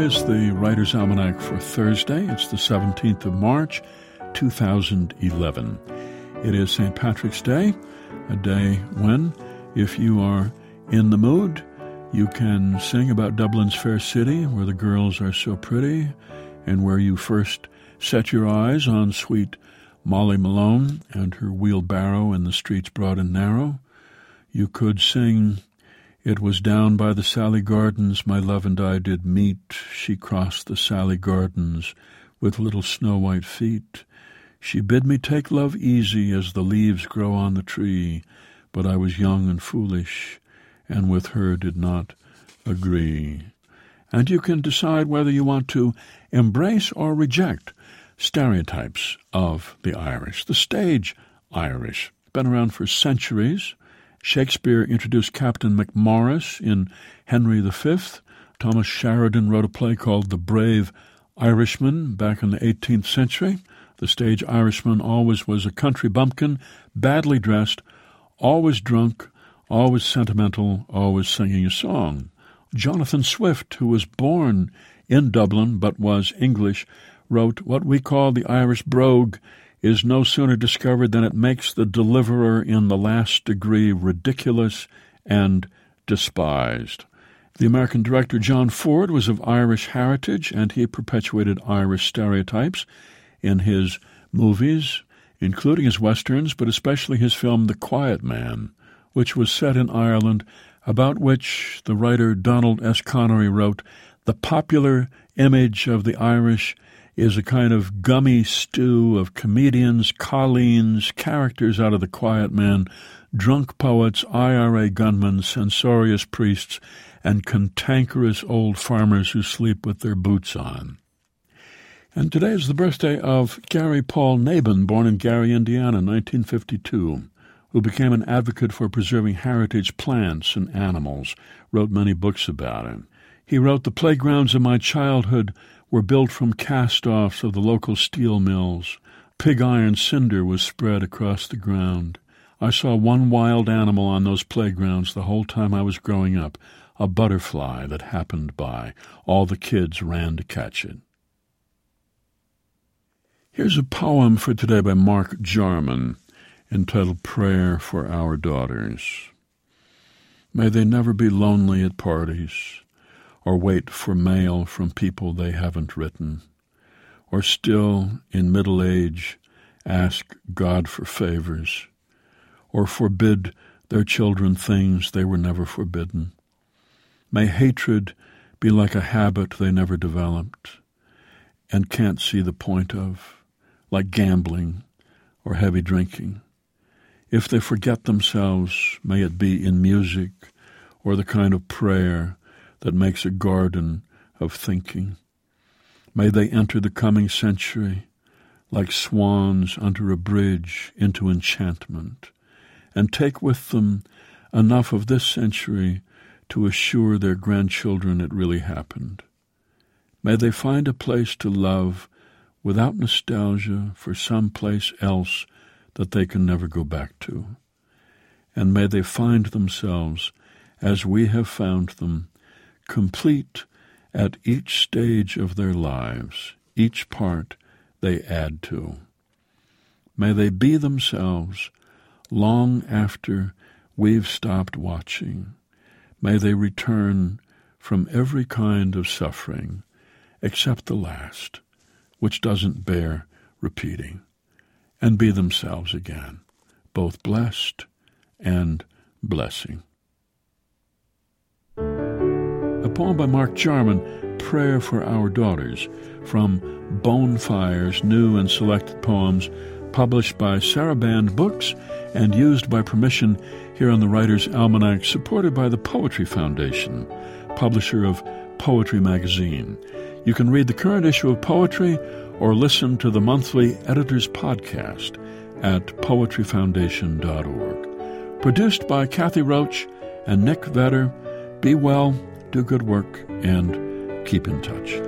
is the Writer's Almanac for Thursday. It's the 17th of March, 2011. It is St. Patrick's Day, a day when, if you are in the mood, you can sing about Dublin's fair city, where the girls are so pretty, and where you first set your eyes on sweet Molly Malone and her wheelbarrow in the streets broad and narrow. You could sing, "It was down by the Sally Gardens my love and I did meet. She crossed the Sally Gardens with little snow-white feet. She bid me take love easy as the leaves grow on the tree, but I was young and foolish, and with her did not agree." And you can decide whether you want to embrace or reject stereotypes of the Irish. The stage Irish, been around for centuries. Shakespeare introduced Captain MacMorris in Henry V. Thomas Sheridan wrote a play called The Brave Irishman back in the 18th century. The stage Irishman always was a country bumpkin, badly dressed, always drunk, always sentimental, always singing a song. Jonathan Swift, who was born in Dublin but was English, wrote, "What we call the Irish brogue is no sooner discovered than it makes the deliverer in the last degree ridiculous and despised." The American director John Ford was of Irish heritage, and he perpetuated Irish stereotypes in his movies, including his westerns, but especially his film The Quiet Man, which was set in Ireland, about which the writer Donald S. Connery wrote, "The popular image of the Irish is a kind of gummy stew of comedians, colleens, characters out of The Quiet Man, drunk poets, IRA gunmen, censorious priests, and cantankerous old farmers who sleep with their boots on." And today is the birthday of Gary Paul Nabhan, born in Gary, Indiana, 1952, who became an advocate for preserving heritage plants and animals, wrote many books about it. He wrote, "The playgrounds of my childhood were built from cast-offs of the local steel mills. Pig iron cinder was spread across the ground. I saw one wild animal on those playgrounds the whole time I was growing up, a butterfly that happened by. All the kids ran to catch it." Here's a poem for today by Mark Jarman, entitled Prayer for Our Daughters. May they never be lonely at parties, or wait for mail from people they haven't written, or still, in middle age, ask God for favors, or forbid their children things they were never forbidden. May hatred be like a habit they never developed and can't see the point of, like gambling or heavy drinking. If they forget themselves, may it be in music or the kind of prayer that makes a garden of thinking. May they enter the coming century like swans under a bridge into enchantment, and take with them enough of this century to assure their grandchildren it really happened. May they find a place to love without nostalgia for some place else that they can never go back to. And may they find themselves, as we have found them, complete at each stage of their lives, each part they add to. May they be themselves long after we've stopped watching. May they return from every kind of suffering, except the last, which doesn't bear repeating, and be themselves again, both blessed and blessing. A poem by Mark Jarman, Prayer for Our Daughters, from Bonefire's new and selected poems, published by Saraband Books and used by permission here on the Writer's Almanac, supported by the Poetry Foundation, publisher of Poetry Magazine. You can read the current issue of Poetry or listen to the monthly Editor's Podcast at poetryfoundation.org. Produced by Kathy Roach and Nick Vedder. Be well, do good work, and keep in touch.